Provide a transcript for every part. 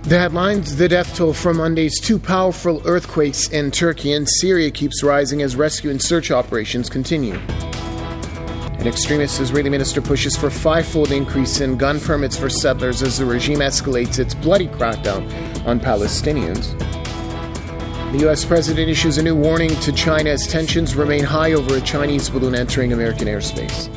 The headlines: the death toll from Monday's two powerful earthquakes in Turkey and Syria keeps rising as rescue and search operations continue. An extremist Israeli minister pushes for a five-fold increase in gun permits for settlers as the regime escalates its bloody crackdown on Palestinians. The U.S. president issues a new warning to China as tensions remain high over a Chinese balloon entering American airspace.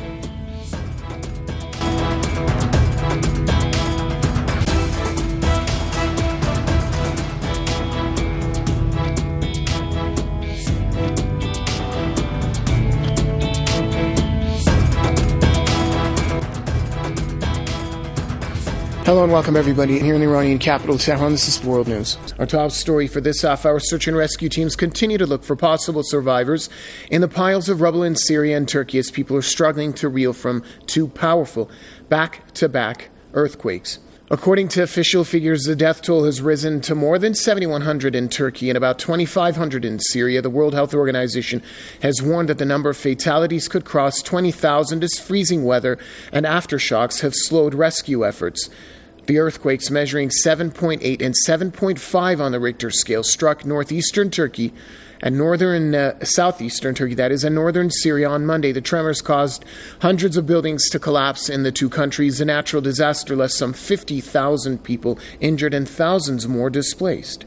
Hello and welcome everybody here in the Iranian capital, Tehran. This is World News. Our top story for this half hour: search and rescue teams continue to look for possible survivors in the piles of rubble in Syria and Turkey as people are struggling to reel from two powerful back-to-back earthquakes. According to official figures, the death toll has risen to more than 7,100 in Turkey and about 2,500 in Syria. The World Health Organization has warned that the number of fatalities could cross 20,000 as freezing weather and aftershocks have slowed rescue efforts. The earthquakes, measuring 7.8 and 7.5 on the Richter scale, struck northeastern Turkey and southeastern Turkey, that is, and northern Syria on Monday. The tremors caused hundreds of buildings to collapse in the two countries. The natural disaster left some 50,000 people injured and thousands more displaced.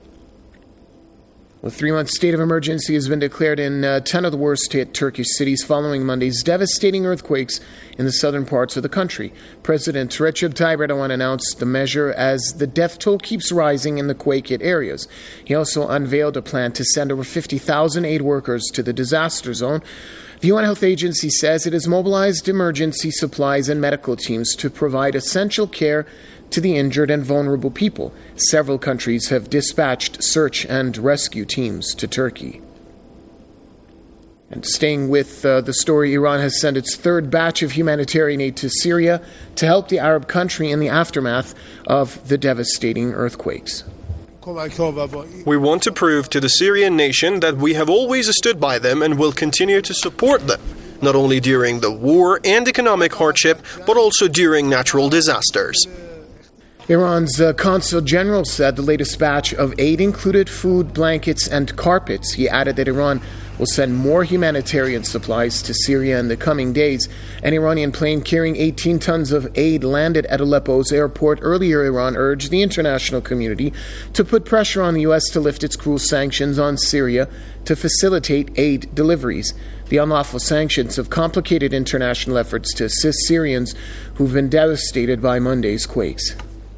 A 3-month state of emergency has been declared in 10 of the worst-hit Turkish cities following Monday's devastating earthquakes in the southern parts of the country. President Recep Tayyip Erdogan announced the measure as the death toll keeps rising in the quake-hit areas. He also unveiled a plan to send over 50,000 aid workers to the disaster zone. The UN Health Agency says it has mobilized emergency supplies and medical teams to provide essential care to the injured and vulnerable people. Several countries have dispatched search and rescue teams to Turkey. And staying with the story, Iran has sent its third batch of humanitarian aid to Syria to help the Arab country in the aftermath of the devastating earthquakes. We want to prove to the Syrian nation that we have always stood by them and will continue to support them, not only during the war and economic hardship, but also during natural disasters. Iran's consul general said the latest batch of aid included food, blankets, and carpets. He added that Iran will send more humanitarian supplies to Syria in the coming days. An Iranian plane carrying 18 tons of aid landed at Aleppo's airport. Earlier, Iran urged the international community to put pressure on the U.S. to lift its cruel sanctions on Syria to facilitate aid deliveries. The unlawful sanctions have complicated international efforts to assist Syrians who've been devastated by Monday's quakes.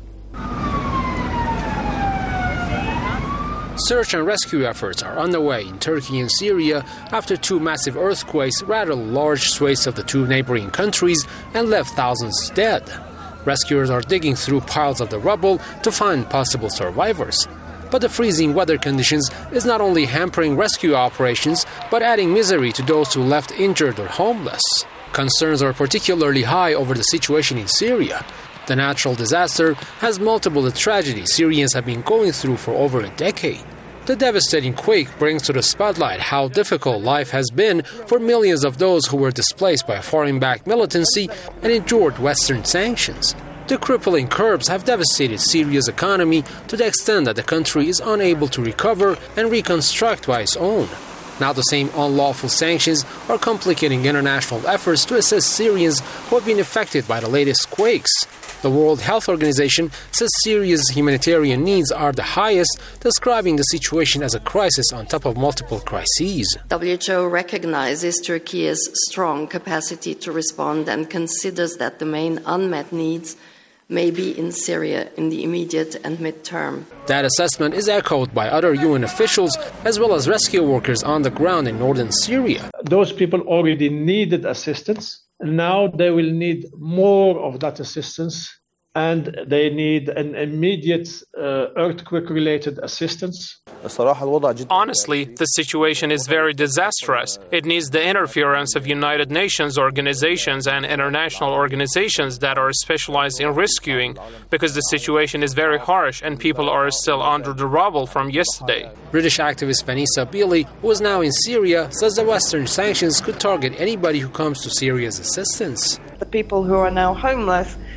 Search and rescue efforts are underway in Turkey and Syria after two massive earthquakes rattled large swathes of the two neighboring countries and left thousands dead. Rescuers are digging through piles of the rubble to find possible survivors. But the freezing weather conditions is not only hampering rescue operations, but adding misery to those who left injured or homeless. Concerns are particularly high over the situation in Syria. The natural disaster has multiple the tragedies Syrians have been going through for over a decade. The devastating quake brings to the spotlight how difficult life has been for millions of those who were displaced by foreign-backed militancy and endured Western sanctions. The crippling curbs have devastated Syria's economy to the extent that the country is unable to recover and reconstruct by its own. Now the same unlawful sanctions are complicating international efforts to assist Syrians who have been affected by the latest quakes. The World Health Organization says Syria's humanitarian needs are the highest, describing the situation as a crisis on top of multiple crises. WHO recognizes Turkey's strong capacity to respond and considers that the main unmet needs may be in Syria in the immediate and mid-term. That assessment is echoed by other UN officials as well as rescue workers on the ground in northern Syria. Those people already needed assistance. Now they will need more of that assistance, and they need an immediate earthquake-related assistance. Honestly, the situation is very disastrous. It needs the interference of United Nations organizations and international organizations that are specialized in rescuing, because the situation is very harsh and people are still under the rubble from yesterday. British activist Vanessa Beeley, who is now in Syria, says the Western sanctions could target anybody who comes to Syria's assistance. The people who are now homeless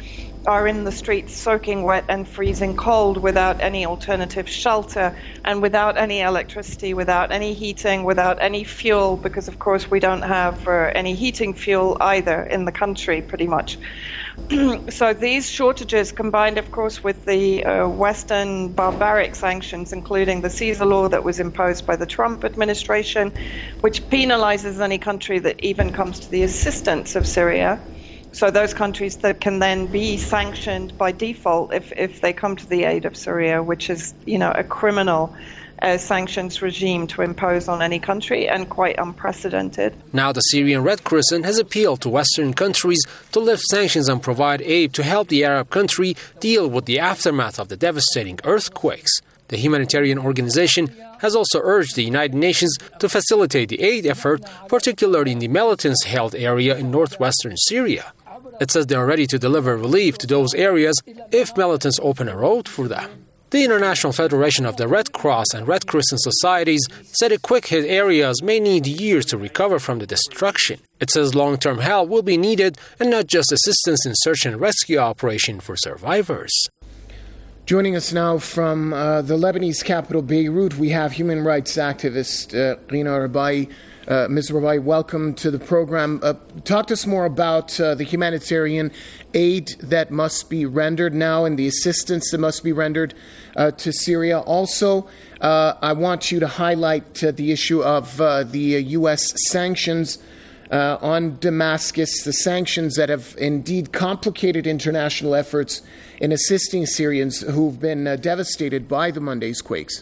are in the streets soaking wet and freezing cold without any alternative shelter and without any electricity, without any heating, without any fuel, because of course we don't have any heating fuel either in the country pretty much. So these shortages, combined of course with the Western barbaric sanctions, including the Caesar law that was imposed by the Trump administration, which penalizes any country that even comes to the assistance of Syria. So those countries that can then be sanctioned by default if they come to the aid of Syria, which is, a criminal sanctions regime to impose on any country and quite unprecedented. Now the Syrian Red Crescent has appealed to Western countries to lift sanctions and provide aid to help the Arab country deal with the aftermath of the devastating earthquakes. The humanitarian organization has also urged the United Nations to facilitate the aid effort, particularly in the militants-held area in northwestern Syria. It says they are ready to deliver relief to those areas if militants open a road for them. The International Federation of the Red Cross and Red Crescent Societies said the quick-hit areas may need years to recover from the destruction. It says long-term help will be needed and not just assistance in search and rescue operation for survivors. Joining us now from the Lebanese capital, Beirut, we have human rights activist Rina Rabai. Ms. Rabai, welcome to the program. Talk to us more about the humanitarian aid that must be rendered now and the assistance that must be rendered to Syria. Also, I want you to highlight the issue of the U.S. sanctions on Damascus, the sanctions that have indeed complicated international efforts in assisting Syrians who've been devastated by the Monday's quakes.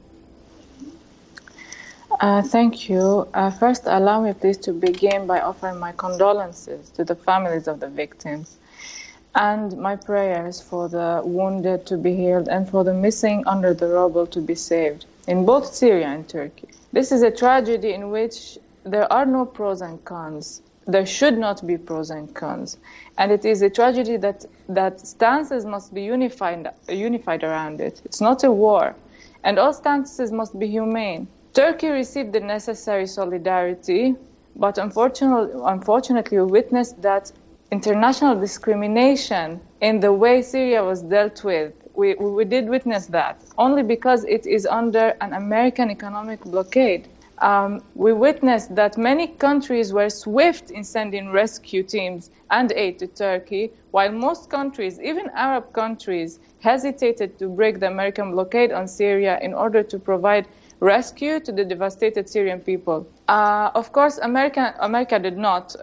Thank you. First, allow me please to begin by offering my condolences to the families of the victims and my prayers for the wounded to be healed and for the missing under the rubble to be saved in both Syria and Turkey. This is a tragedy in which there are no pros and cons. There should not be pros and cons. And it is a tragedy that stances must be unified around it. It's not a war. And all stances must be humane. Turkey received the necessary solidarity, but unfortunately we witnessed that international discrimination in the way Syria was dealt with. We did witness that, only because it is under an American economic blockade. We witnessed that many countries were swift in sending rescue teams and aid to Turkey, while most countries, even Arab countries, hesitated to break the American blockade on Syria in order to provide rescue to the devastated Syrian people. Of course, America did not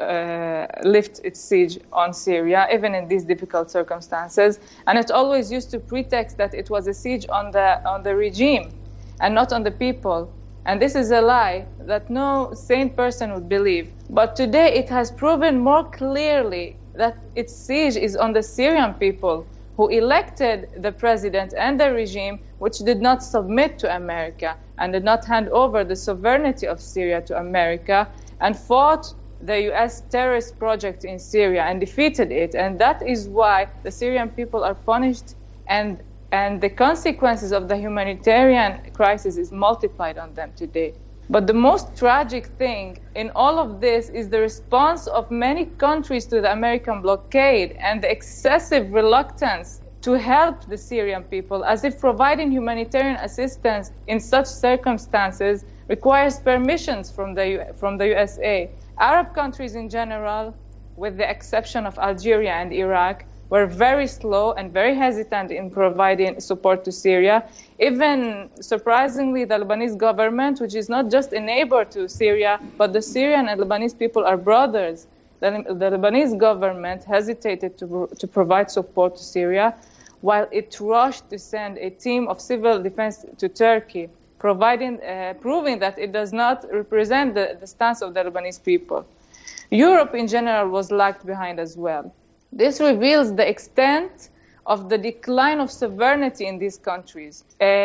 lift its siege on Syria, even in these difficult circumstances, and it always used to pretext that it was a siege on the regime and not on the people. And this is a lie that no sane person would believe. But today it has proven more clearly that its siege is on the Syrian people who elected the president and the regime, which did not submit to America and did not hand over the sovereignty of Syria to America, and fought the U.S. terrorist project in Syria and defeated it. And that is why the Syrian people are punished, and the consequences of the humanitarian crisis is multiplied on them today. But the most tragic thing in all of this is the response of many countries to the American blockade and the excessive reluctance to help the Syrian people, as if providing humanitarian assistance in such circumstances requires permissions from the USA. Arab countries in general, with the exception of Algeria and Iraq, were very slow and very hesitant in providing support to Syria. Even, surprisingly, the Lebanese government, which is not just a neighbor to Syria, but the Syrian and Lebanese people are brothers. The Lebanese government hesitated to provide support to Syria, while it rushed to send a team of civil defense to Turkey, proving that it does not represent the stance of the Lebanese people. Europe in general was lagged behind as well. This reveals the extent of the decline of sovereignty in these countries.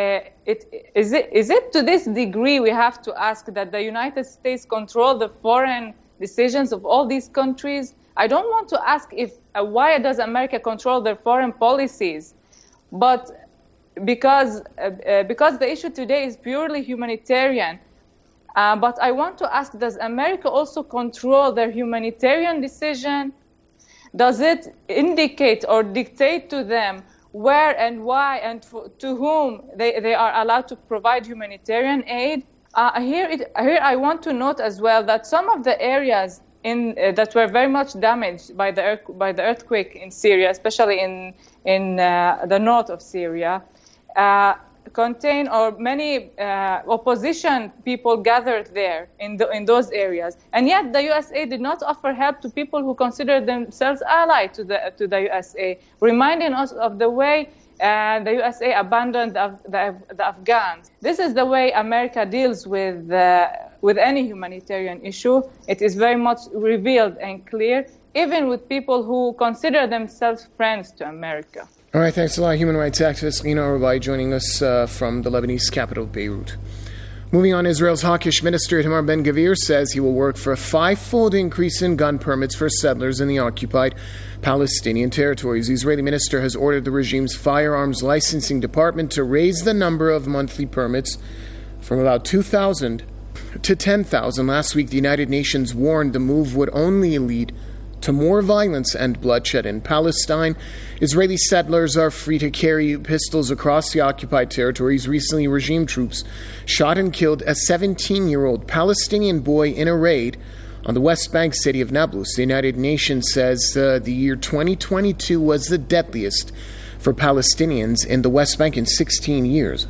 Is it to this degree we have to ask that the United States control the foreign decisions of all these countries? I don't want to ask why does America control their foreign policies, but because the issue today is purely humanitarian. But I want to ask, does America also control their humanitarian decision? Does it indicate or dictate to them where and why and to whom they are allowed to provide humanitarian aid? Here I want to note as well that some of the areas that were very much damaged by the earthquake in Syria, especially in the north of Syria, contain or many opposition people gathered there in those areas, and yet the USA did not offer help to people who consider themselves allied to the USA, reminding us of the way the USA abandoned the Afghans. This is the way America deals with any humanitarian issue. It is very much revealed and clear, even with people who consider themselves friends to America. All right, thanks a lot, human rights activist Lina Orbai, joining us from the Lebanese capital, Beirut. Moving on, Israel's hawkish minister Itamar Ben-Gvir says he will work for a 5-fold increase in gun permits for settlers in the occupied Palestinian territories. The Israeli minister has ordered the regime's firearms licensing department to raise the number of monthly permits from about 2,000 to 10,000. Last week, the United Nations warned the move would only lead to more violence and bloodshed in Palestine. Israeli settlers are free to carry pistols across the occupied territories. Recently, regime troops shot and killed a 17-year-old Palestinian boy in a raid on the West Bank city of Nablus. The United Nations says the year 2022 was the deadliest for Palestinians in the West Bank in 16 years.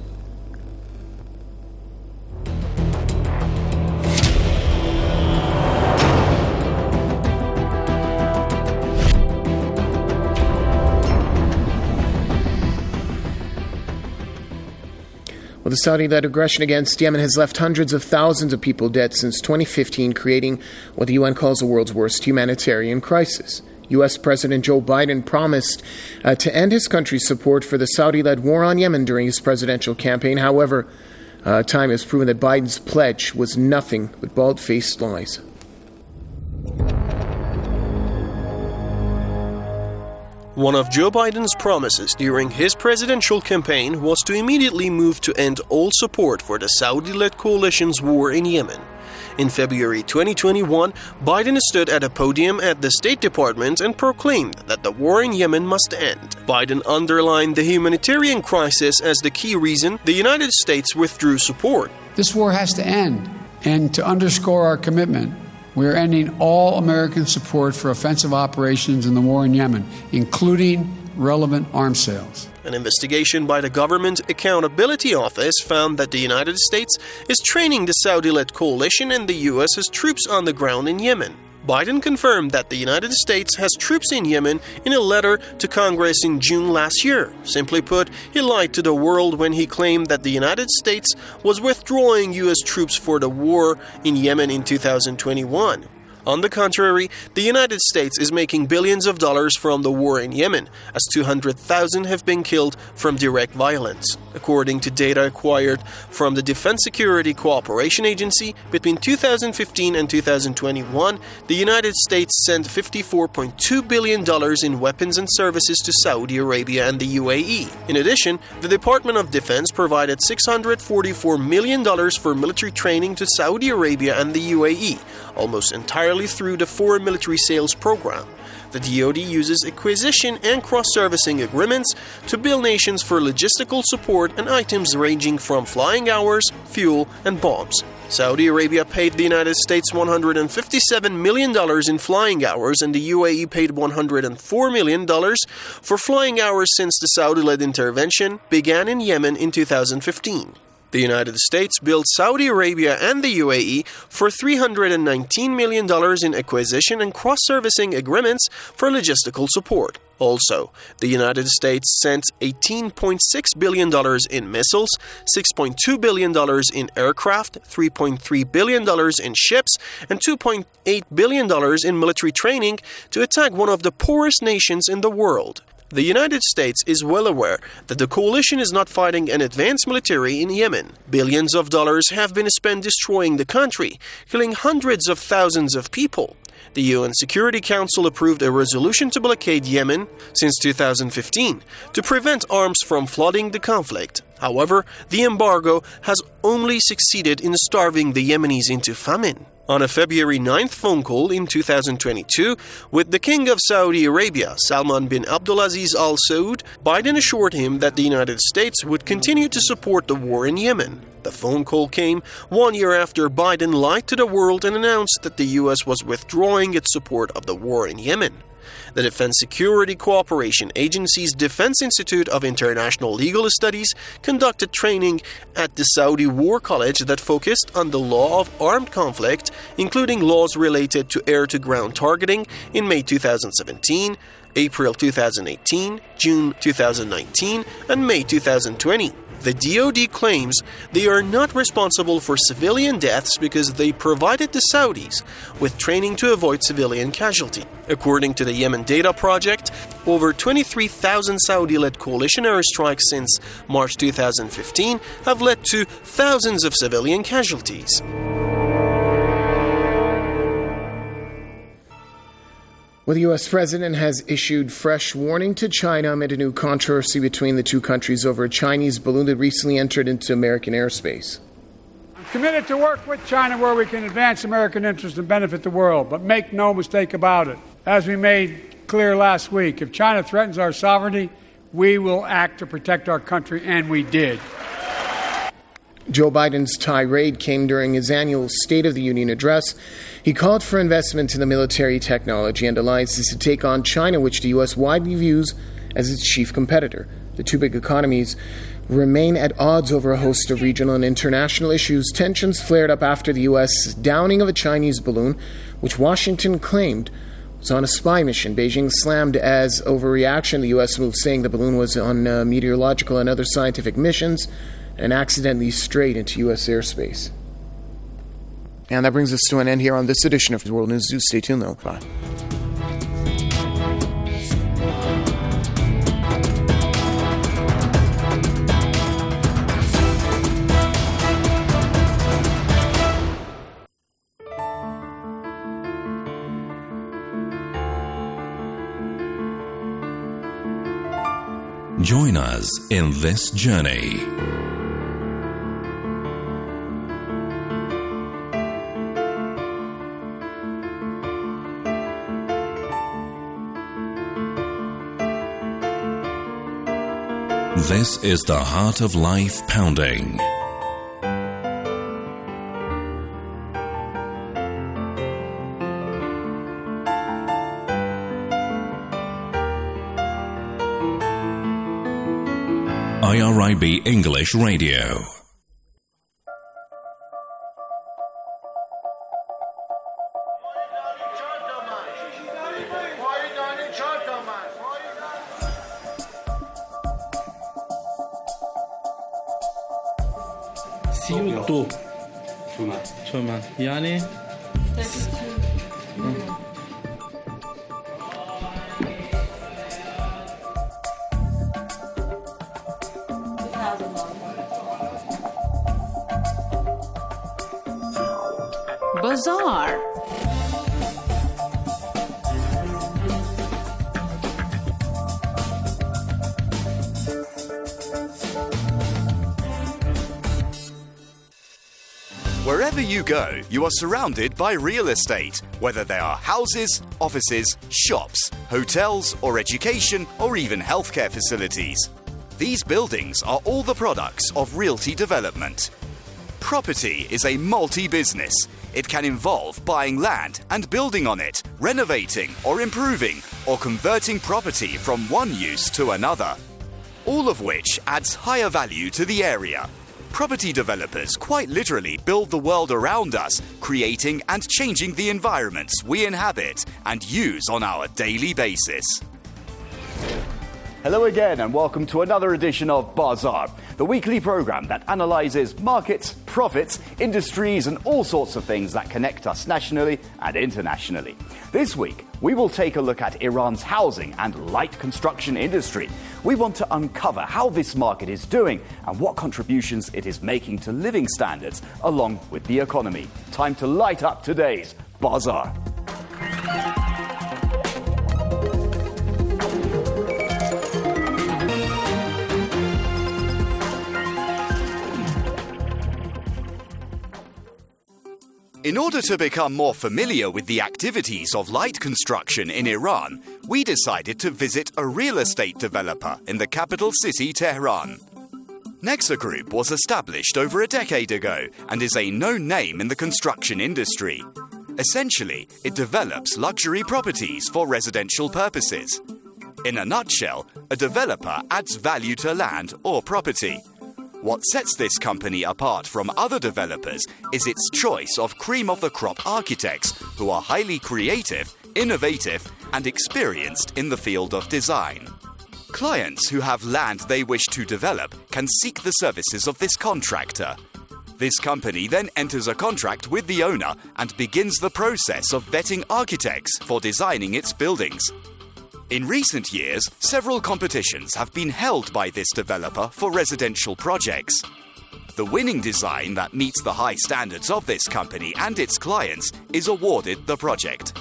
Well, the Saudi-led aggression against Yemen has left hundreds of thousands of people dead since 2015, creating what the UN calls the world's worst humanitarian crisis. U.S. President Joe Biden promised to end his country's support for the Saudi-led war on Yemen during his presidential campaign. However, time has proven that Biden's pledge was nothing but bald-faced lies. One of Joe Biden's promises during his presidential campaign was to immediately move to end all support for the Saudi-led coalition's war in Yemen. In February 2021, Biden stood at a podium at the State Department and proclaimed that the war in Yemen must end. Biden underlined the humanitarian crisis as the key reason the United States withdrew support. This war has to end, and to underscore our commitment, we are ending all American support for offensive operations in the war in Yemen, including relevant arms sales. An investigation by the Government Accountability Office found that the United States is training the Saudi-led coalition and the U.S. has troops on the ground in Yemen. Biden confirmed that the United States has troops in Yemen in a letter to Congress in June last year. Simply put, he lied to the world when he claimed that the United States was withdrawing U.S. troops for the war in Yemen in 2021. On the contrary, the United States is making billions of dollars from the war in Yemen, as 200,000 have been killed from direct violence. According to data acquired from the Defense Security Cooperation Agency, between 2015 and 2021, the United States sent $54.2 billion in weapons and services to Saudi Arabia and the UAE. In addition, the Department of Defense provided $644 million for military training to Saudi Arabia and the UAE, almost entirely through the Foreign Military Sales Program. The DoD uses acquisition and cross-servicing agreements to bill nations for logistical support and items ranging from flying hours, fuel, and bombs. Saudi Arabia paid the United States $157 million in flying hours, and the UAE paid $104 million for flying hours since the Saudi-led intervention began in Yemen in 2015. The United States billed Saudi Arabia and the UAE for $319 million in acquisition and cross-servicing agreements for logistical support. Also, the United States sent $18.6 billion in missiles, $6.2 billion in aircraft, $3.3 billion in ships, and $2.8 billion in military training to attack one of the poorest nations in the world. The United States is well aware that the coalition is not fighting an advanced military in Yemen. Billions of dollars have been spent destroying the country, killing hundreds of thousands of people. The UN Security Council approved a resolution to blockade Yemen since 2015 to prevent arms from flooding the conflict. However, the embargo has only succeeded in starving the Yemenis into famine. On a February 9th phone call in 2022 with the King of Saudi Arabia, Salman bin Abdulaziz Al Saud, Biden assured him that the United States would continue to support the war in Yemen. The phone call came 1 year after Biden lied to the world and announced that the U.S. was withdrawing its support of the war in Yemen. The Defense Security Cooperation Agency's Defense Institute of International Legal Studies conducted training at the Saudi War College that focused on the law of armed conflict, including laws related to air-to-ground targeting in May 2017, April 2018, June 2019, and May 2020. The DoD claims they are not responsible for civilian deaths because they provided the Saudis with training to avoid civilian casualty. According to the Yemen Data Project, over 23,000 Saudi-led coalition airstrikes since March 2015 have led to thousands of civilian casualties. Well, the U.S. president has issued fresh warning to China amid a new controversy between the two countries over a Chinese balloon that recently entered into American airspace. I'm committed to work with China where we can advance American interests and benefit the world, but make no mistake about it. As we made clear last week, if China threatens our sovereignty, we will act to protect our country, and we did. Joe Biden's tirade came during his annual State of the Union address. He called for investment in the military technology and alliances to take on China, which the U.S. widely views as its chief competitor. The two big economies remain at odds over a host of regional and international issues. Tensions flared up after the U.S. downing of a Chinese balloon, which Washington claimed was on a spy mission. Beijing slammed as overreaction the U.S. move, saying the balloon was on meteorological and other scientific missions and accidentally strayed into U.S. airspace. And that brings us to an end here on this edition of World News. Do stay tuned, though. Bye. Join us in this journey. This is the Heart of Life Pounding. IRIB English Radio. سيوتو تومان يعني Bazaar. Wherever you go, you are surrounded by real estate, whether they are houses, offices, shops, hotels, or education, or even healthcare facilities. These buildings are all the products of realty development. Property is a multi-business. It can involve buying land and building on it, renovating or improving, or converting property from one use to another, all of which adds higher value to the area. Property developers quite literally build the world around us, creating and changing the environments we inhabit and use on our daily basis. Hello again and welcome to another edition of Bazaar, the weekly program that analyzes markets, profits, industries and all sorts of things that connect us nationally and internationally. This week, we will take a look at Iran's housing and light construction industry. We want to uncover how this market is doing and what contributions it is making to living standards along with the economy. Time to light up today's Bazaar. In order to become more familiar with the activities of light construction in Iran, we decided to visit a real estate developer in the capital city, Tehran. Nexa Group was established over a decade ago and is a known name in the construction industry. Essentially, it develops luxury properties for residential purposes. In a nutshell, a developer adds value to land or property. What sets this company apart from other developers is its choice of cream-of-the-crop architects who are highly creative, innovative, and experienced in the field of design. Clients who have land they wish to develop can seek the services of this contractor. This company then enters a contract with the owner and begins the process of vetting architects for designing its buildings. In recent years, several competitions have been held by this developer for residential projects. The winning design that meets the high standards of this company and its clients is awarded the project.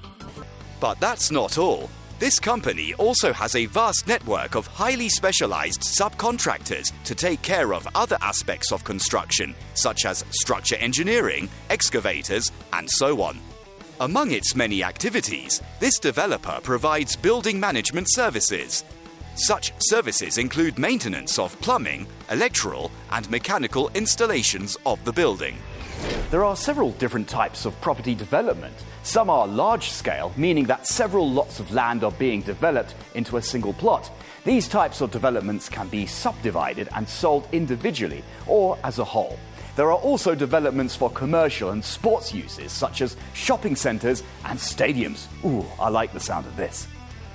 But that's not all. This company also has a vast network of highly specialized subcontractors to take care of other aspects of construction, such as structure engineering, excavators, and so on. Among its many activities, this developer provides building management services. Such services include maintenance of plumbing, electrical, and mechanical installations of the building. There are several different types of property development. Some are large-scale, meaning that several lots of land are being developed into a single plot. These types of developments can be subdivided and sold individually or as a whole. There are also developments for commercial and sports uses, such as shopping centres and stadiums. Ooh, I like the sound of this.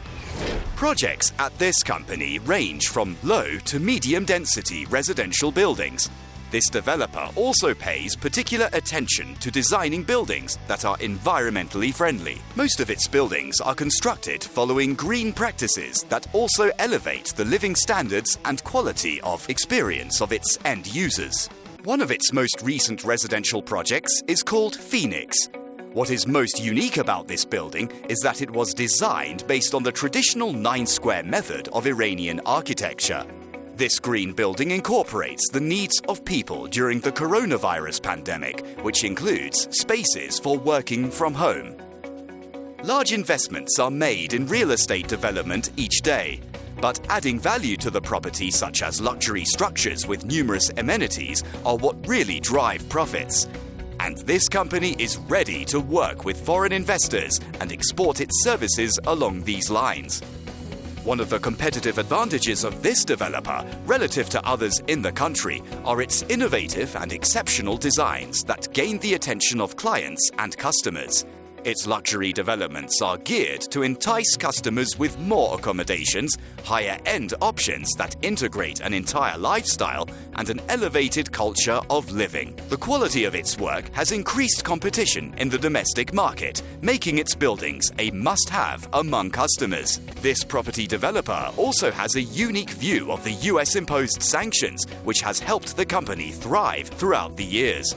Projects at this company range from low to medium density residential buildings. This developer also pays particular attention to designing buildings that are environmentally friendly. Most of its buildings are constructed following green practices that also elevate the living standards and quality of experience of its end users. One of its most recent residential projects is called Phoenix. What is most unique about this building is that it was designed based on the traditional 9-square method of Iranian architecture. This green building incorporates the needs of people during the coronavirus pandemic, which includes spaces for working from home. Large investments are made in real estate development each day. But adding value to the property, such as luxury structures with numerous amenities, are what really drive profits. And this company is ready to work with foreign investors and export its services along these lines. One of the competitive advantages of this developer, relative to others in the country, are its innovative and exceptional designs that gain the attention of clients and customers. Its luxury developments are geared to entice customers with more accommodations, higher-end options that integrate an entire lifestyle, and an elevated culture of living. The quality of its work has increased competition in the domestic market, making its buildings a must-have among customers. This property developer also has a unique view of the US-imposed sanctions, which has helped the company thrive throughout the years.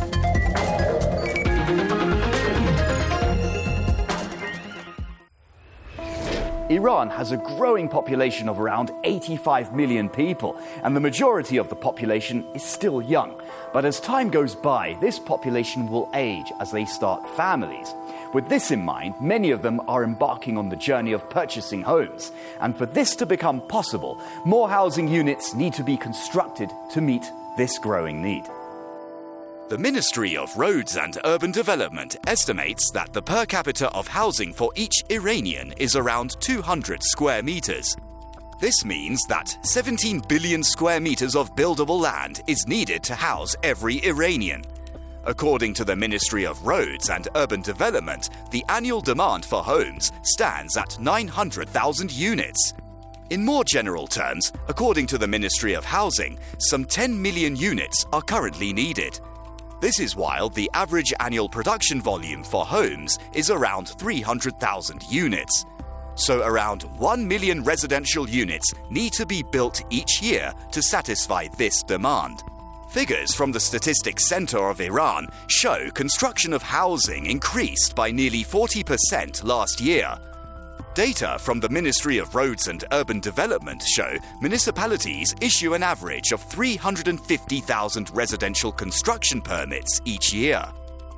Iran has a growing population of around 85 million people, and the majority of the population is still young. But as time goes by, this population will age as they start families. With this in mind, many of them are embarking on the journey of purchasing homes. And for this to become possible, more housing units need to be constructed to meet this growing need. The Ministry of Roads and Urban Development estimates that the per capita of housing for each Iranian is around 200 square meters. This means that 17 billion square meters of buildable land is needed to house every Iranian. According to the Ministry of Roads and Urban Development, the annual demand for homes stands at 900,000 units. In more general terms, according to the Ministry of Housing, some 10 million units are currently needed. This is while the average annual production volume for homes is around 300,000 units. So around 1 million residential units need to be built each year to satisfy this demand. Figures from the Statistics Center of Iran show construction of housing increased by nearly 40% last year. Data from the Ministry of Roads and Urban Development show municipalities issue an average of 350,000 residential construction permits each year.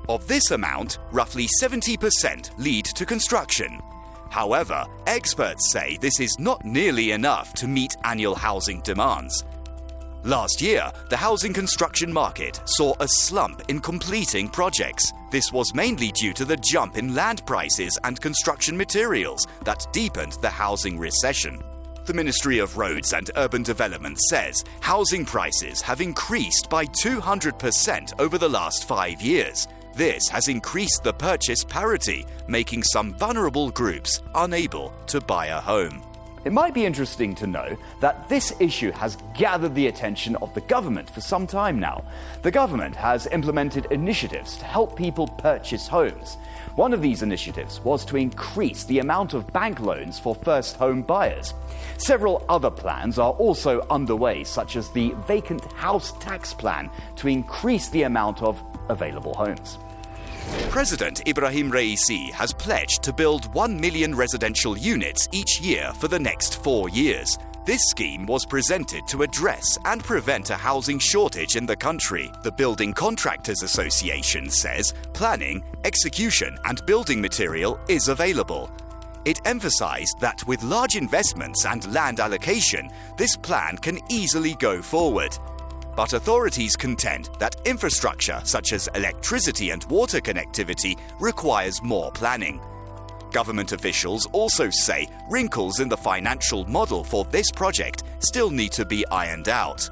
Of this amount, roughly 70% lead to construction. However, experts say this is not nearly enough to meet annual housing demands. Last year, the housing construction market saw a slump in completing projects. This was mainly due to the jump in land prices and construction materials that deepened the housing recession. The Ministry of Roads and Urban Development says housing prices have increased by 200% over the last 5 years. This has increased the purchase parity, making some vulnerable groups unable to buy a home. It might be interesting to know that this issue has gathered the attention of the government for some time now. The government has implemented initiatives to help people purchase homes. One of these initiatives was to increase the amount of bank loans for first home buyers. Several other plans are also underway, such as the vacant house tax plan to increase the amount of available homes. President Ibrahim Raisi has pledged to build 1 million residential units each year for the next 4 years. This scheme was presented to address and prevent a housing shortage in the country. The Building Contractors Association says planning, execution, and building material is available. It emphasized that with large investments and land allocation, this plan can easily go forward. But authorities contend that infrastructure such as electricity and water connectivity requires more planning. Government officials also say wrinkles in the financial model for this project still need to be ironed out.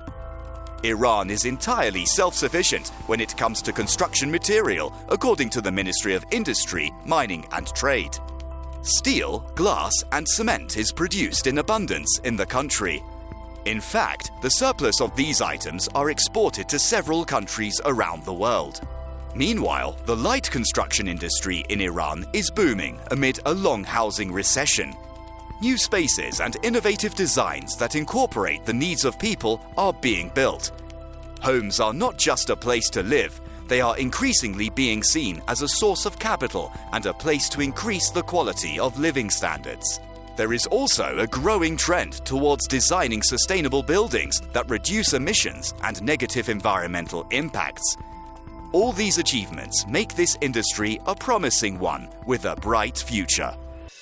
Iran is entirely self-sufficient when it comes to construction material, according to the Ministry of Industry, Mining and Trade. Steel, glass, and cement is produced in abundance in the country. In fact, the surplus of these items are exported to several countries around the world. Meanwhile, the light construction industry in Iran is booming amid a long housing recession. New spaces and innovative designs that incorporate the needs of people are being built. Homes are not just a place to live, they are increasingly being seen as a source of capital and a place to increase the quality of living standards. There is also a growing trend towards designing sustainable buildings that reduce emissions and negative environmental impacts. All these achievements make this industry a promising one with a bright future.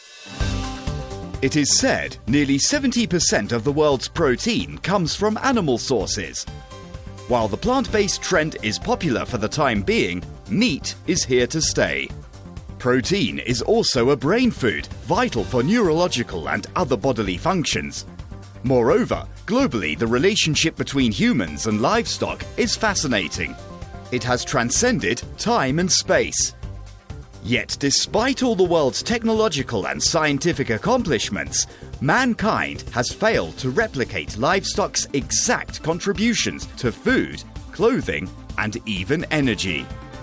It is said nearly 70% of the world's protein comes from animal sources. While the plant-based trend is popular for the time being, meat is here to stay. Protein is also a brain food, vital for neurological and other bodily functions. Moreover, globally, the relationship between humans and livestock is fascinating. It has transcended time and space. Yet, despite all the world's technological and scientific accomplishments, mankind has failed to replicate livestock's exact contributions to food, clothing, and even energy.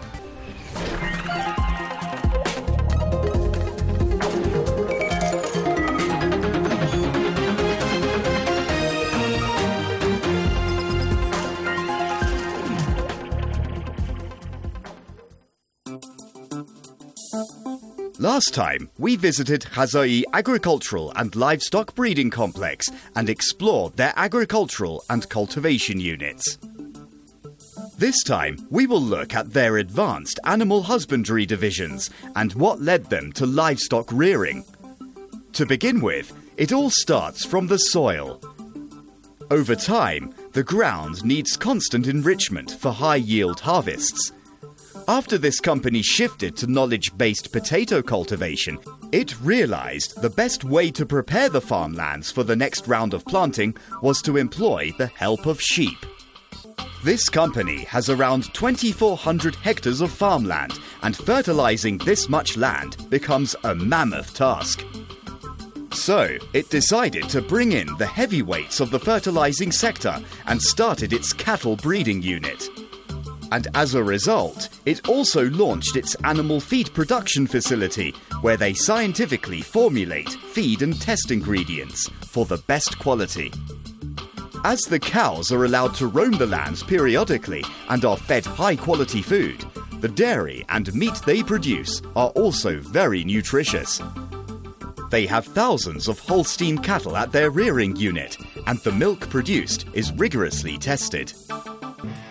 Last time, we visited Khazai Agricultural and Livestock Breeding Complex and explored their agricultural and cultivation units. This time, we will look at their advanced animal husbandry divisions and what led them to livestock rearing. To begin with, it all starts from the soil. Over time, the ground needs constant enrichment for high-yield harvests. After this company shifted to knowledge-based potato cultivation, it realized the best way to prepare the farmlands for the next round of planting was to employ the help of sheep. This company has around 2,400 hectares of farmland, and fertilizing this much land becomes a mammoth task. So, it decided to bring in the heavyweights of the fertilizing sector and started its cattle breeding unit. And as a result, it also launched its animal feed production facility, where they scientifically formulate, feed and test ingredients for the best quality. As the cows are allowed to roam the lands periodically and are fed high-quality food, the dairy and meat they produce are also very nutritious. They have thousands of Holstein cattle at their rearing unit, and the milk produced is rigorously tested.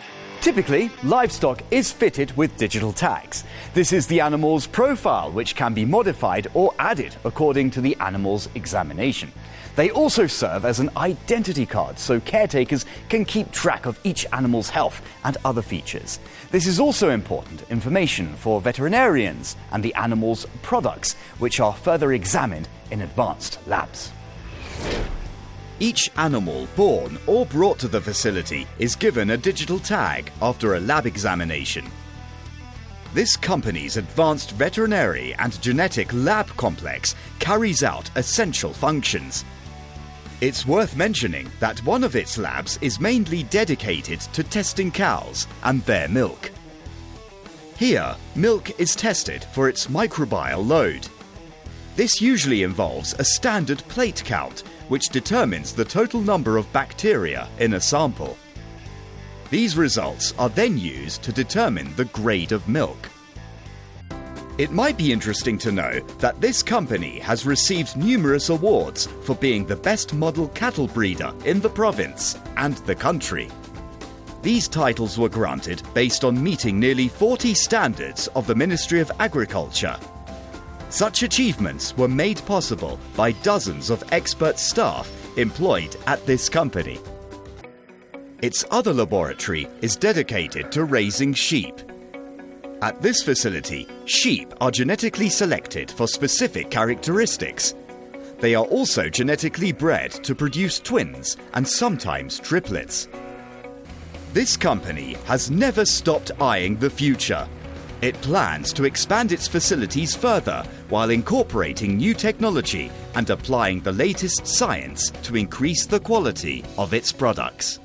Typically, livestock is fitted with digital tags. This is the animal's profile, which can be modified or added according to the animal's examination. They also serve as an identity card, so caretakers can keep track of each animal's health and other features. This is also important information for veterinarians and the animal's products, which are further examined in advanced labs. Each animal born or brought to the facility is given a digital tag after a lab examination. This company's advanced veterinary and genetic lab complex carries out essential functions. It's worth mentioning that one of its labs is mainly dedicated to testing cows and their milk. Here, milk is tested for its microbial load. This usually involves a standard plate count, which determines the total number of bacteria in a sample. These results are then used to determine the grade of milk. It might be interesting to know that this company has received numerous awards for being the best model cattle breeder in the province and the country. These titles were granted based on meeting nearly 40 standards of the Ministry of Agriculture. Such achievements were made possible by dozens of expert staff employed at this company. Its other laboratory is dedicated to raising sheep. At this facility, sheep are genetically selected for specific characteristics. They are also genetically bred to produce twins and sometimes triplets. This company has never stopped eyeing the future. It plans to expand its facilities further while incorporating new technology and applying the latest science to increase the quality of its products.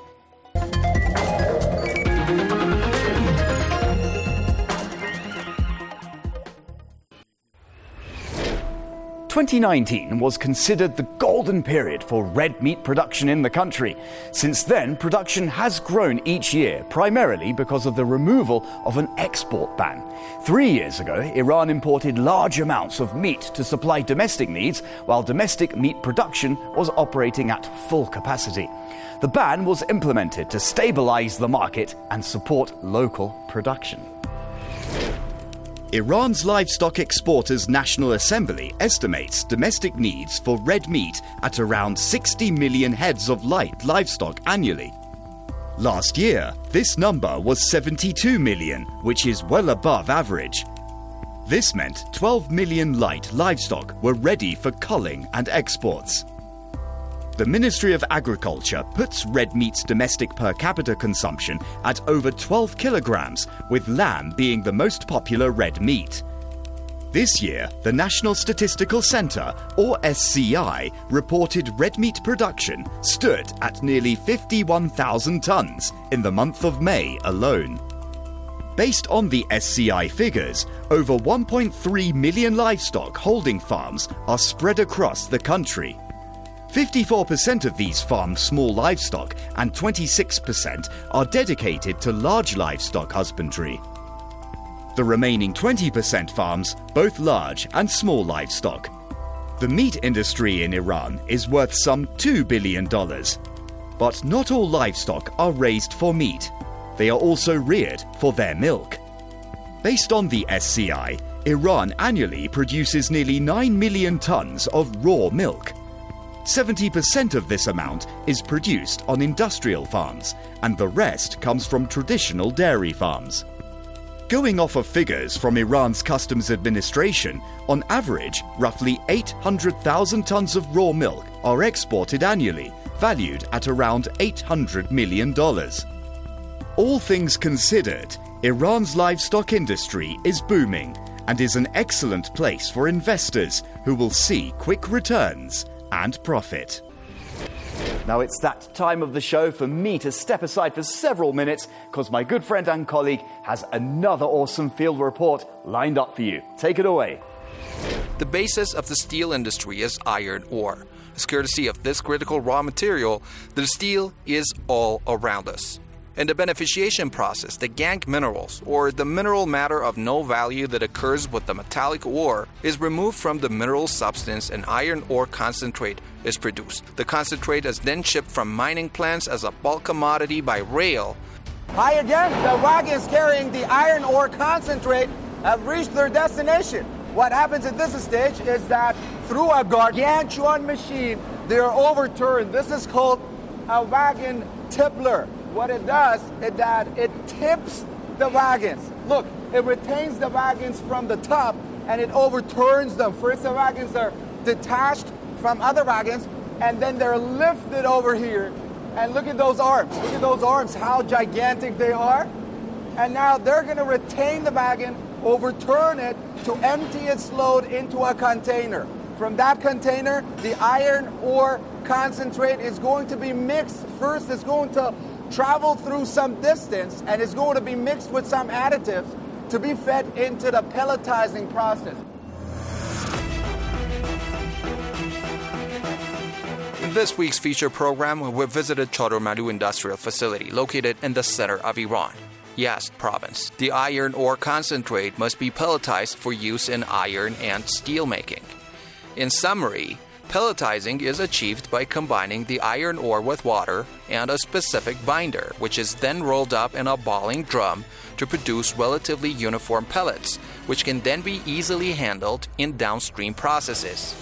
2019 was considered the golden period for red meat production in the country. Since then, production has grown each year, primarily because of the removal of an export ban. 3 years ago, Iran imported large amounts of meat to supply domestic needs, while domestic meat production was operating at full capacity. The ban was implemented to stabilize the market and support local production. Iran's Livestock Exporters National Assembly estimates domestic needs for red meat at around 60 million heads of light livestock annually. Last year, this number was 72 million, which is well above average. This meant 12 million light livestock were ready for culling and exports. The Ministry of Agriculture puts red meat's domestic per capita consumption at over 12 kilograms, with lamb being the most popular red meat. This year, the National Statistical Centre, or SCI, reported red meat production stood at nearly 51,000 tonnes in the month of May alone. Based on the SCI figures, over 1.3 million livestock holding farms are spread across the country. 54% of these farm small livestock and 26% are dedicated to large livestock husbandry. The remaining 20% farms both large and small livestock. The meat industry in Iran is worth some $2 billion. But not all livestock are raised for meat. They are also reared for their milk. Based on the SCI, Iran annually produces nearly 9 million tons of raw milk. 70% of this amount is produced on industrial farms, and the rest comes from traditional dairy farms. Going off of figures from Iran's Customs Administration, on average, roughly 800,000 tons of raw milk are exported annually, valued at around $800 million. All things considered, Iran's livestock industry is booming and is an excellent place for investors who will see quick returns and profit. Now it's that time of the show for me to step aside for several minutes because my good friend and colleague has another awesome field report lined up for you. Take it away. The basis of the steel industry is iron ore. As courtesy of this critical raw material, the steel is all around us. In the beneficiation process, the gangue minerals, or the mineral matter of no value that occurs with the metallic ore, is removed from the mineral substance and iron ore concentrate is produced. The concentrate is then shipped from mining plants as a bulk commodity by rail Hi again. The wagons carrying the iron ore concentrate have reached their destination. What happens at this stage is that through a gargantuan machine, they are overturned. This is called a wagon tippler. What it does is that it tips the wagons. Look, it retains the wagons from the top and it overturns them. First, the wagons are detached from other wagons and then they're lifted over here. And look at those arms. Look at those arms, how gigantic they are. And now they're going to retain the wagon, overturn it to empty its load into a container. From that container, the iron ore concentrate is going to be mixed. First, it's going to travel through some distance and it's going to be mixed with some additives to be fed into the pelletizing process. In this week's feature program, we visited Chorormalu Industrial Facility located in the center of Iran, Yazd province. The iron ore concentrate must be pelletized for use in iron and steel making. In summary, pelletizing is achieved by combining the iron ore with water and a specific binder, which is then rolled up in a balling drum to produce relatively uniform pellets, which can then be easily handled in downstream processes.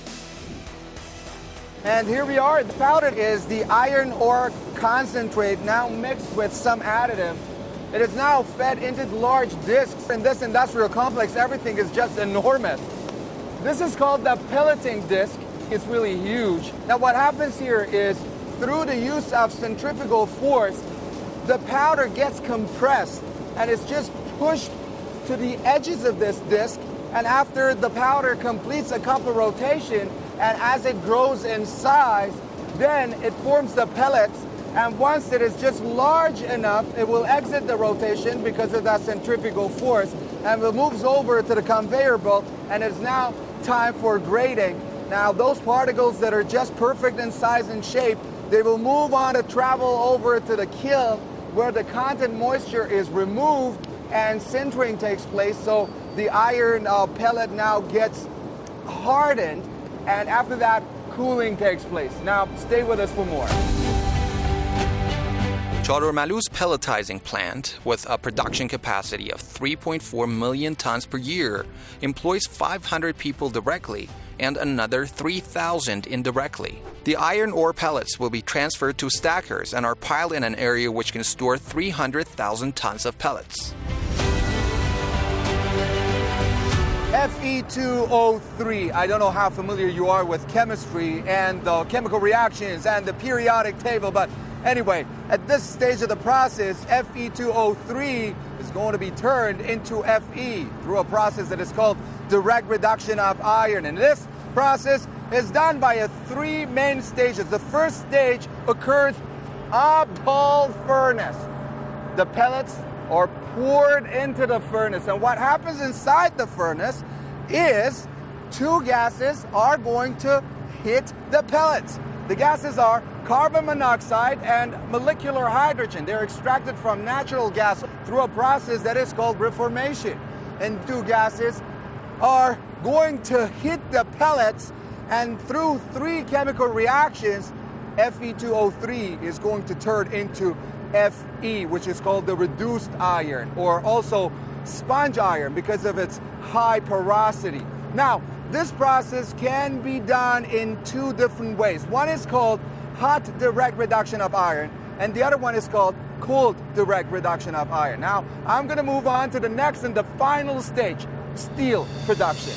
And here we are. The powder is the iron ore concentrate now mixed with some additive. It is now fed into large discs. In this industrial complex, everything is just enormous. This is called the pelleting disc. It's really huge. Now what happens here is through the use of centrifugal force, the powder gets compressed and it's just pushed to the edges of this disc. And after the powder completes a couple of rotations, and as it grows in size, then it forms the pellets. And once it is just large enough, it will exit the rotation because of that centrifugal force, and it moves over to the conveyor belt, and it's now time for grading. Now, those particles that are just perfect in size and shape, they will move on to travel over to the kiln where the content moisture is removed and sintering takes place. So the iron pellet now gets hardened, and after that, cooling takes place. Now, stay with us for more. Chorormalu's pelletizing plant, with a production capacity of 3.4 million tons per year, employs 500 people directly and another 3,000 indirectly. The iron ore pellets will be transferred to stackers and are piled in an area which can store 300,000 tons of pellets. Fe2O3. I don't know how familiar you are with chemistry and the chemical reactions and the periodic table, but anyway, at this stage of the process, Fe2O3 is going to be turned into Fe through a process that is called direct reduction of iron. And this process is done by three main stages. The first stage occurs a ball furnace. The pellets are poured into the furnace, and what happens inside the furnace is two gases are going to hit the pellets. The gases are carbon monoxide and molecular hydrogen. They're extracted from natural gas through a process that is called reformation. And two gases are going to hit the pellets, and through three chemical reactions, Fe2O3 is going to turn into Fe, which is called the reduced iron, or also sponge iron because of its high porosity. Now, this process can be done in two different ways. One is called hot direct reduction of iron, and the other one is called cold direct reduction of iron. Now, I'm going to move on to the next and the final stage, steel production.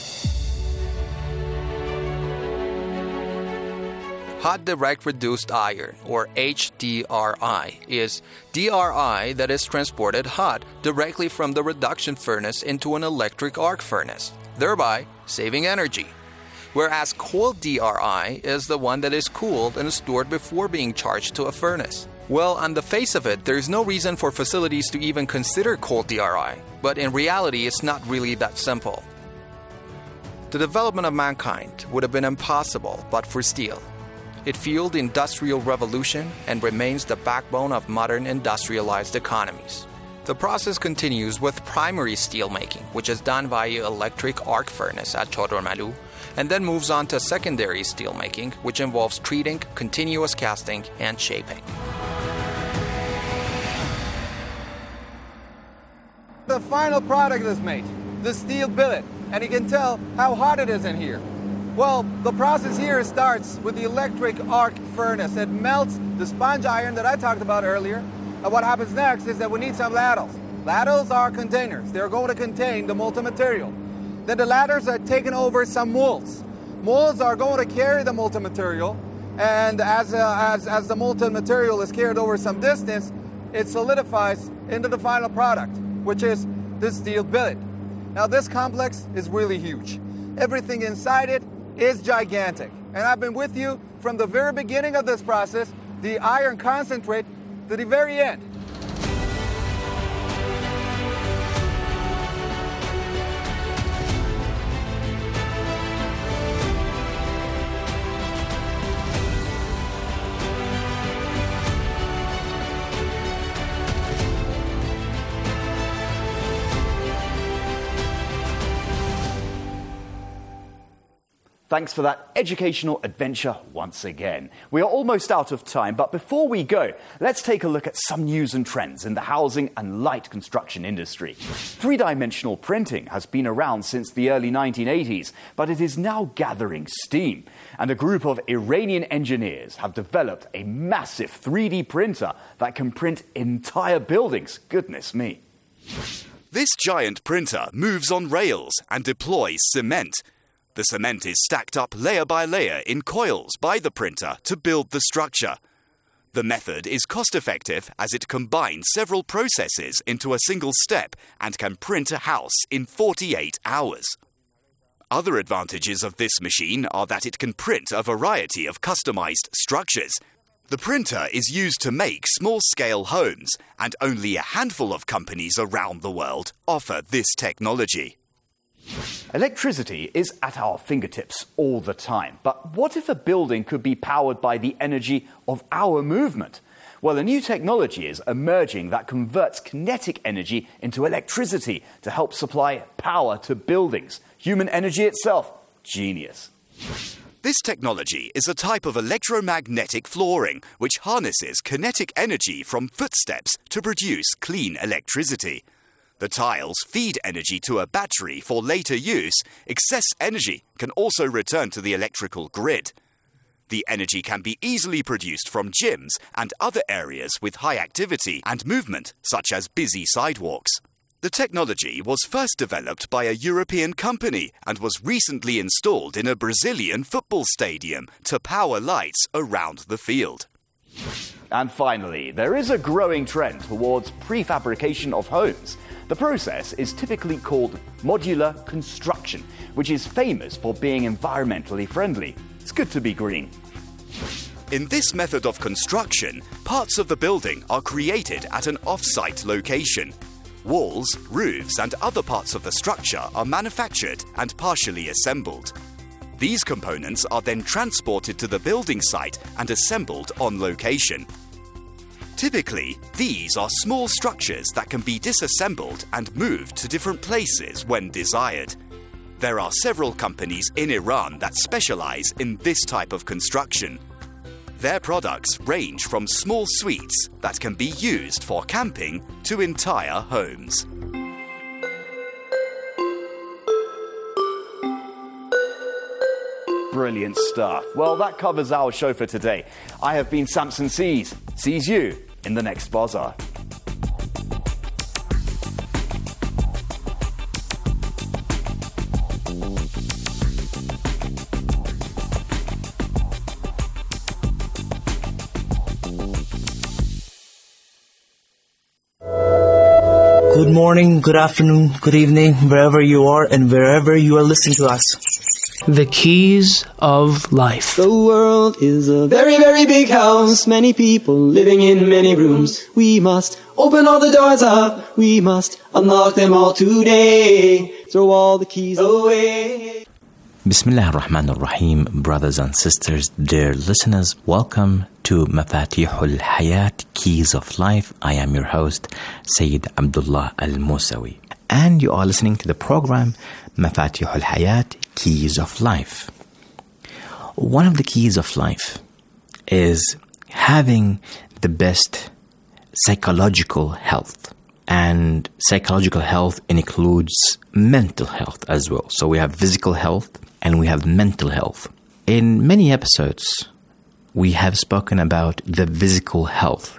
Hot direct reduced iron, or HDRI, is DRI that is transported hot directly from the reduction furnace into an electric arc furnace, thereby saving energy. Whereas cold DRI is the one that is cooled and stored before being charged to a furnace. Well, on the face of it, there's no reason for facilities to even consider cold DRI, but in reality, it's not really that simple. The development of mankind would have been impossible but for steel. It fueled the Industrial Revolution and remains the backbone of modern industrialized economies. The process continues with primary steel making, which is done via electric arc furnace at Chorormalu, and then moves on to secondary steel making, which involves treating, continuous casting, and shaping. the final product is made, the steel billet. And you can tell how hot it is in here. Well, the process here starts with the electric arc furnace. It melts the sponge iron that I talked about earlier. And what happens next is that we need some ladles. Ladles are containers. They're going to contain the molten material. Then the ladders are taken over some molds. Molds are going to carry the molten material. And as the molten material is carried over some distance, it solidifies into the final product, which is the steel billet. Now, this complex is really huge. Everything inside it is gigantic. And I've been with you from the very beginning of this process, the iron concentrate, to the very end. Thanks for that educational adventure once again. We are almost out of time, but before we go, let's take a look at some news and trends in the housing and light construction industry. Three-dimensional printing has been around since the early 1980s, but it is now gathering steam. And a group of Iranian engineers have developed a massive 3D printer that can print entire buildings. Goodness me. This giant printer moves on rails and deploys cement. The cement is stacked up layer by layer in coils by the printer to build the structure. The method is cost-effective as it combines several processes into a single step and can print a house in 48 hours. Other advantages of this machine are that it can print a variety of customized structures. The printer is used to make small-scale homes, and only a handful of companies around the world offer this technology. Electricity is at our fingertips all the time. But what if a building could be powered by the energy of our movement? Well, a new technology is emerging that converts kinetic energy into electricity to help supply power to buildings. Human energy itself. Genius. This technology is a type of electromagnetic flooring which harnesses kinetic energy from footsteps to produce clean electricity. The tiles feed energy to a battery for later use. Excess energy can also return to the electrical grid. The energy can be easily produced from gyms and other areas with high activity and movement, such as busy sidewalks. The technology was first developed by a European company and was recently installed in a Brazilian football stadium to power lights around the field. And finally, there is a growing trend towards prefabrication of homes. The process is typically called modular construction, which is famous for being environmentally friendly. It's good to be green. In this method of construction, parts of the building are created at an off-site location. Walls, roofs, and other parts of the structure are manufactured and partially assembled. These components are then transported to the building site and assembled on location. Typically, these are small structures that can be disassembled and moved to different places when desired. There are several companies in Iran that specialize in this type of construction. Their products range from small suites that can be used for camping to entire homes. Brilliant stuff. Well, that covers our show for today. I have been Samson Sees. Sees you in the next Bazaar. Good morning, good afternoon, good evening, wherever you are and wherever you are listening to us. The keys of life. The world is a very, very big house. Many people living in many rooms. We must open all the doors up. We must unlock them all today. Throw all the keys away. Bismillah ar-Rahman ar-Rahim, brothers and sisters, dear listeners, welcome to Mafatihul Hayat, Keys of Life. I am your host, Sayyid Abdullah Al-Musawi. And you are listening to the program Mafatihul Hayat, Keys of Life. One of the keys of life is having the best psychological health And psychological health includes mental health as well. So we have physical health and we have mental health. In many episodes, we have spoken about the physical health.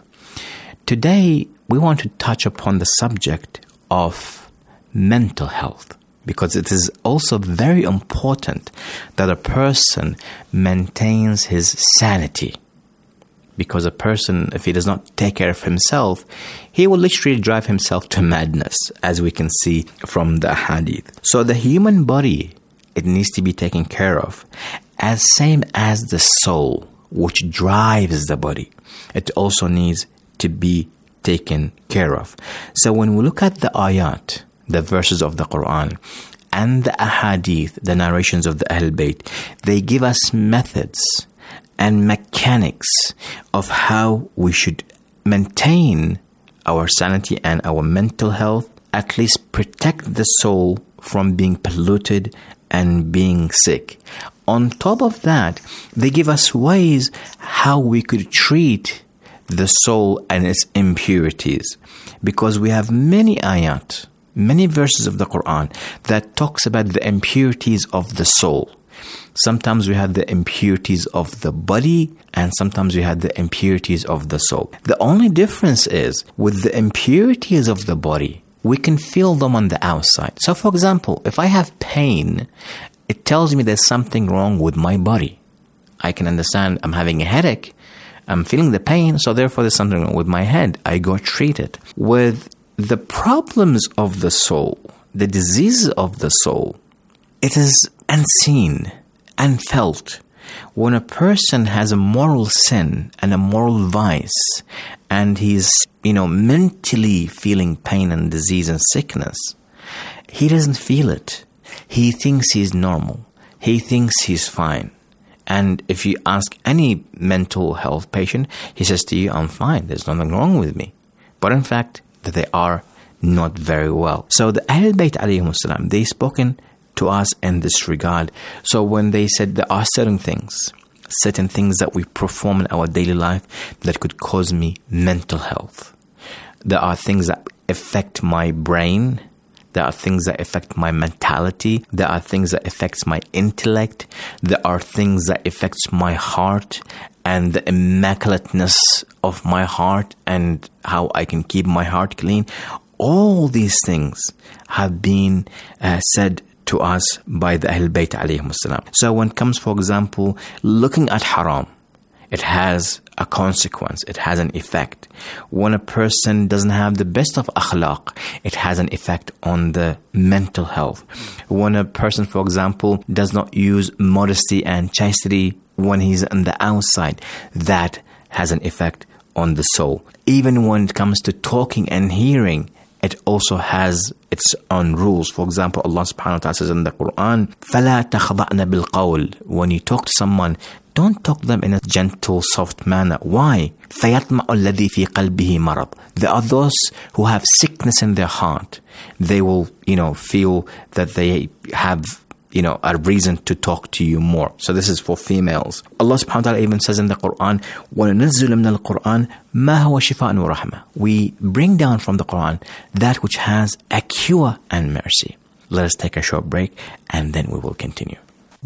Today, we want to touch upon the subject of mental health, because it is also very important that a person maintains his sanity. Because a person, if he does not take care of himself, he will literally drive himself to madness, as we can see from the hadith. So the human body, it needs to be taken care of, as same as the soul, which drives the body. It also needs to be taken care of. So when we look at the ayat, the verses of the Quran, and the ahadith, the narrations of the Ahl Bayt, they give us methods and mechanics of how we should maintain our sanity and our mental health, at least protect the soul from being polluted and being sick. On top of that, they give us ways how we could treat the soul and its impurities. Because we have many ayat, many verses of the Quran that talks about the impurities of the soul. Sometimes we have the impurities of the body, and sometimes we have the impurities of the soul. The only difference is, with the impurities of the body, we can feel them on the outside. So for example, if I have pain, it tells me there's something wrong with my body. I can understand I'm having a headache, I'm feeling the pain, so therefore there's something wrong with my head. I go treat it. With the problems of the soul, the diseases of the soul, it is unseen and felt. When a person has a moral sin and a moral vice, and he's, mentally feeling pain and disease and sickness, he doesn't feel it. He thinks he's normal. He thinks he's fine. And if you ask any mental health patient, he says to you, I'm fine, there's nothing wrong with me. But in fact, they are not very well. So the Ahl Bayt alayhim salam, they spoken to us in this regard. So when they said there are certain things that we perform in our daily life that could cause me mental health. There are things that affect my brain. There are things that affect my mentality. There are things that affect my intellect. There are things that affect my heart and the immaculateness of my heart and how I can keep my heart clean. All these things have been said to us by the Ahl Bayt alayhim salam. So when it comes, for example, looking at haram, it has a consequence, it has an effect. When a person doesn't have the best of akhlaq, it has an effect on the mental health. When a person, for example, does not use modesty and chastity when he's on the outside, that has an effect on the soul. Even when it comes to talking and hearing, it also has its own rules. For example, Allah subhanahu wa ta'ala says in the Quran, فَلَا تَخْضَعْنَ بِالْقَوْلِ. When you talk to someone, don't talk to them in a gentle, soft manner. Why? فَيَطْمَعُ الَّذِي فِي قَلْبِهِ مَرَضٍ. There are those who have sickness in their heart. They will, feel that they have a reason to talk to you more. So this is for females. Allah subhanahu wa ta'ala even says in the Quran, وَنُنَزِّلُ مِنَ الْقُرْآنِ مَا هُوَ شِفَاءٌ وَرَحْمَةٌ. We bring down from the Quran that which has a cure and mercy. Let us take a short break and then we will continue.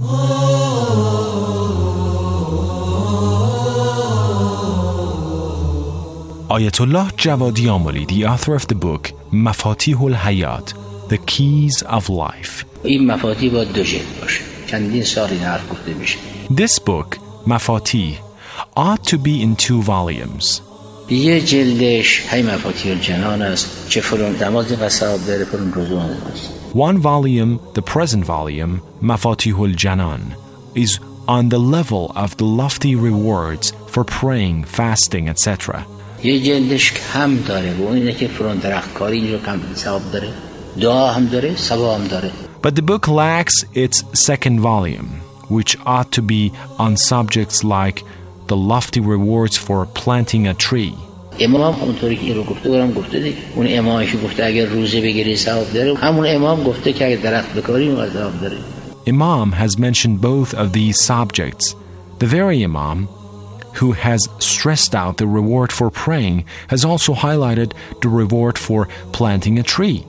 Ayatollah Javadi Amoli, the author of the book Mafatihul Hayat, The Keys of Life. این مفاتیح باید 2 جلد باشه. چندین سال این حرف گفته میشه. This book, Mafatih, ought to be in 2 volumes. یه جلدش های مفاتیح الجنان است که فلان نماز قصاب داره فلان روزه است. One volume, the present volume, Mafatihul Janan, is on the level of the lofty rewards for praying, fasting, etc. یه جلدش کم داره و اینه که فلان درخت کاری اینجا کم ثواب داره. دعا هم داره، ثواب هم داره. But the book lacks its second volume, which ought to be on subjects like the lofty rewards for planting a tree. امام اونطوری که رو گفته برام گفته دیگه. اون امامش گفته اگر روزه بگیری ثواب داره. همون امام گفته که اگر درخت بکاری اون ثواب داره. Imam has mentioned both of these subjects. The very Imam who has stressed out the reward for praying, has also highlighted the reward for planting a tree.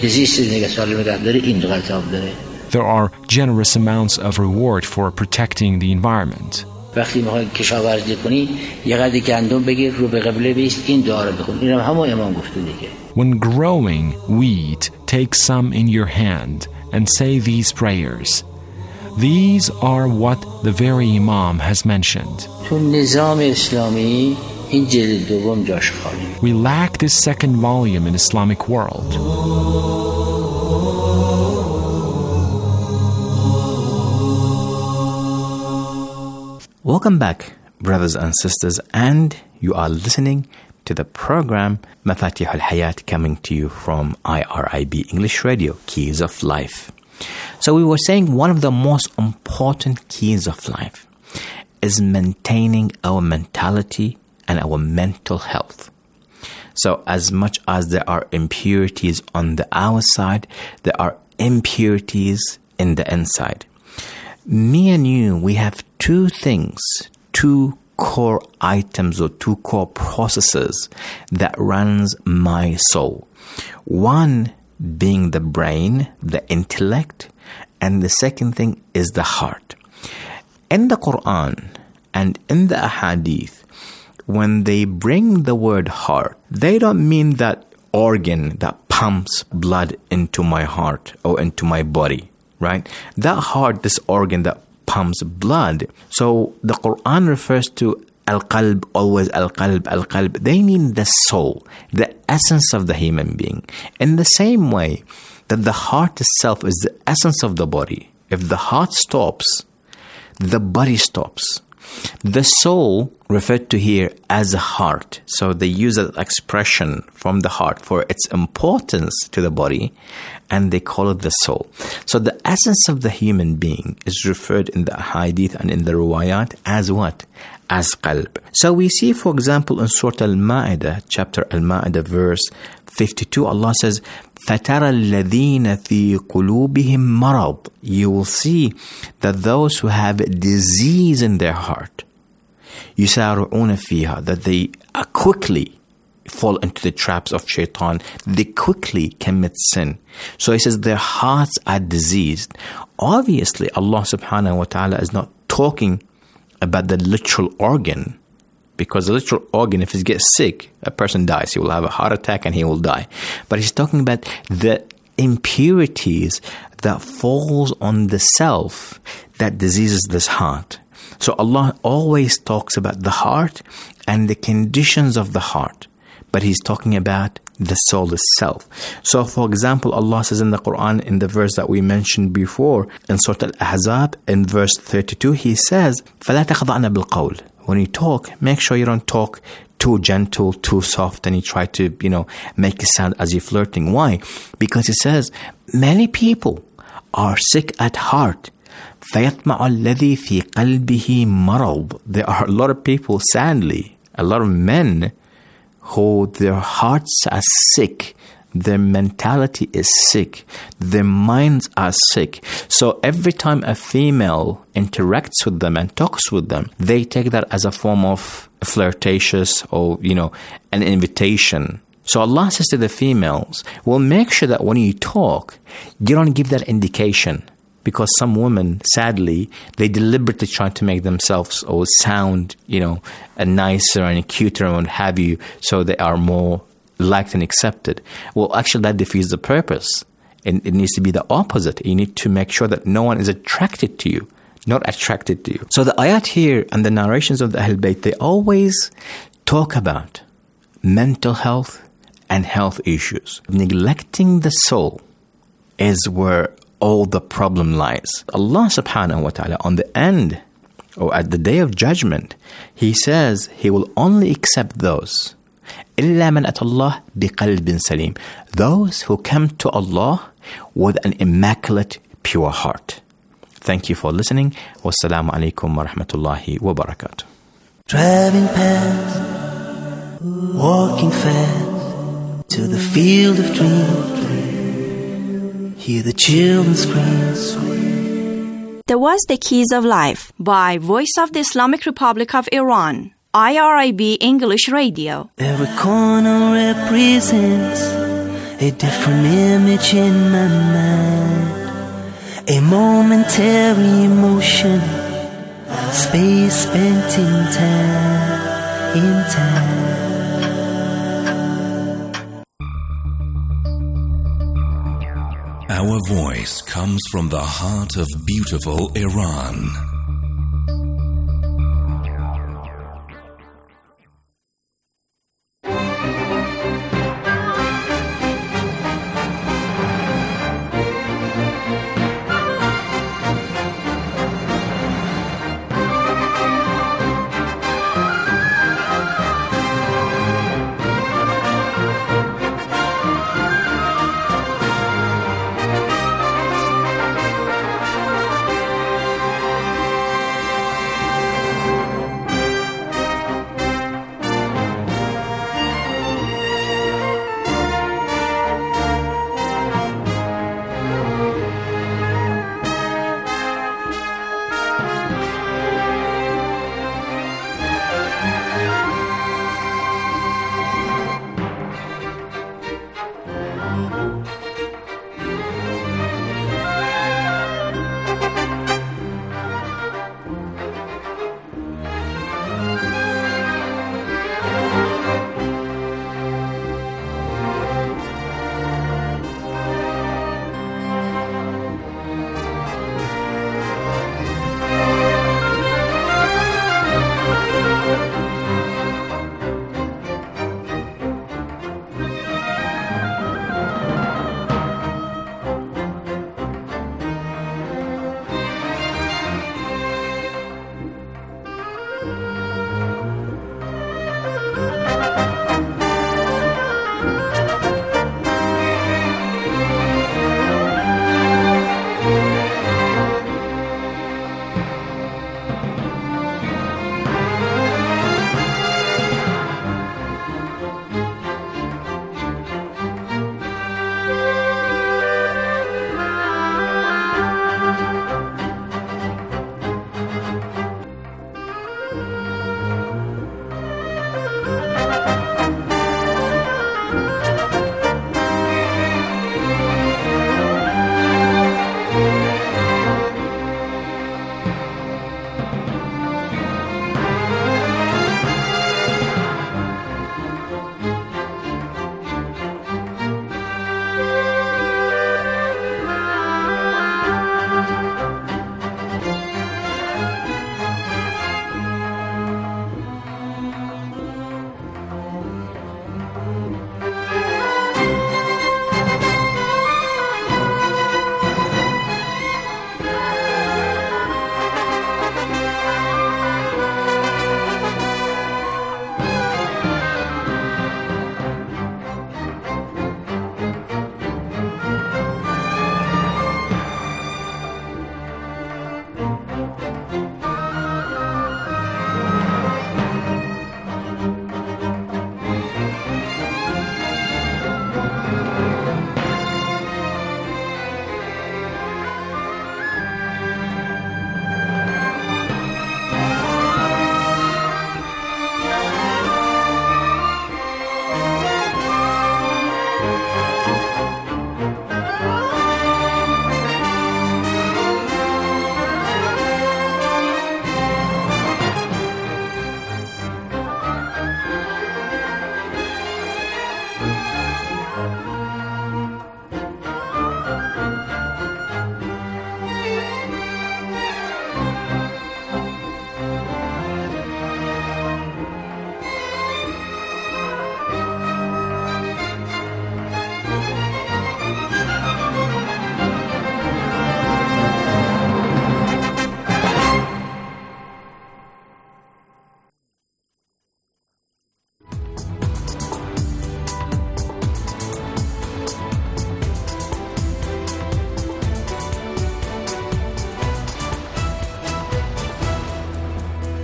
There are generous amounts of reward for protecting the environment. وقتی میخوای کشاورزی کنی یه قدری گندم بگیر رو به قبله بیست این دعا رو بخون. اینم همون امام گفته دیگه. When growing wheat, take some in your hand and say these prayers. These are what the very Imam has mentioned. تو نظام اسلامی این جلد دوم جاش خالی. We lack this second volume in Islamic world. Welcome back, brothers and sisters, and you are listening to the program Mafatih al-Hayat, coming to you from IRIB English Radio, Keys of Life. So we were saying one of the most important keys of life is maintaining our mentality and our mental health. So as much as there are impurities on the outside, there are impurities in the inside. Me and you, we have two things, two core items or two core processes that runs my soul. One being the brain, the intellect, and the second thing is the heart. In the Quran and in the Ahadith, when they bring the word heart, they don't mean that organ that pumps blood into my heart or into my body. Right? That heart, this organ that pumps blood. So the Quran refers to al-qalb, always al-qalb, al-qalb. They mean the soul, the essence of the human being. In the same way that the heart itself is the essence of the body. If the heart stops, the body stops. The soul referred to here as a heart. So they use that expression from the heart for its importance to the body, and they call it the soul. So the essence of the human being is referred in the hadith and in the riwayat as what? As qalb. So we see, for example, in Surah Al-Ma'idah, chapter Al-Ma'idah, verse 52, Allah says, فَتَرَى الَّذِينَ فِي قُلُوبِهِمْ مَرَضٍ. You will see that those who have a disease in their heart, يُسَارِعُونَ فِيهَا, that they quickly fall into the traps of shaitan, they quickly commit sin. So he says their hearts are diseased. Obviously, Allah subhanahu wa ta'ala is not talking about the literal organ, because the literal organ, if it gets sick, a person dies. He will have a heart attack and he will die. But he's talking about the impurities that falls on the self that diseases this heart. So Allah always talks about the heart and the conditions of the heart, but He's talking about the soul itself. So for example, Allah says in the Quran, in the verse that we mentioned before, in Surah Al-Ahzab, in verse 32, He says, فَلَا تَخْضَعْنَ بِالْقَوْلِ. When you talk, make sure you don't talk too gentle, too soft, and you try to, make it sound as you're flirting. Why? Because it says, many people are sick at heart. فَيَطْمَعُ الَّذِي فِي قَلْبِهِ مَرَضٍ. There are a lot of people, sadly, a lot of men who their hearts are sick. Their mentality is sick. Their minds are sick. So every time a female interacts with them and talks with them, they take that as a form of flirtatious or, an invitation. So Allah says to the females, well, make sure that when you talk, you don't give that indication. Because some women, sadly, they deliberately try to make themselves or sound, nicer and cuter and what have you, so they are more liked and accepted. Well, actually, that defeats the purpose. And it needs to be the opposite. You need to make sure that no one is attracted to you, not attracted to you. So the ayat here and the narrations of the Ahl Bayt, they always talk about mental health and health issues. Neglecting the soul is where all the problem lies. Allah subhanahu wa ta'ala, on the end, or at the day of judgment, He says He will only accept those إِلَّا مَنْ أَتَى اللَّهِ بِقَلْبٍ سَلِيمٍ, those who come to Allah with an immaculate, pure heart. Thank you for listening. Wassalamu alaikum wa rahmatullahi wa barakatuh. Driving past, walking fast to the field of dreams, hear the children scream. There was the Keys of Life by Voice of the Islamic Republic of Iran. IRIB English Radio. Every corner represents a different image in my mind, a momentary emotion, space spent in time. Our voice comes from the heart of beautiful Iran.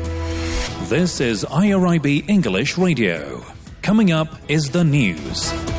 This is IRIB English Radio. Coming up is the news.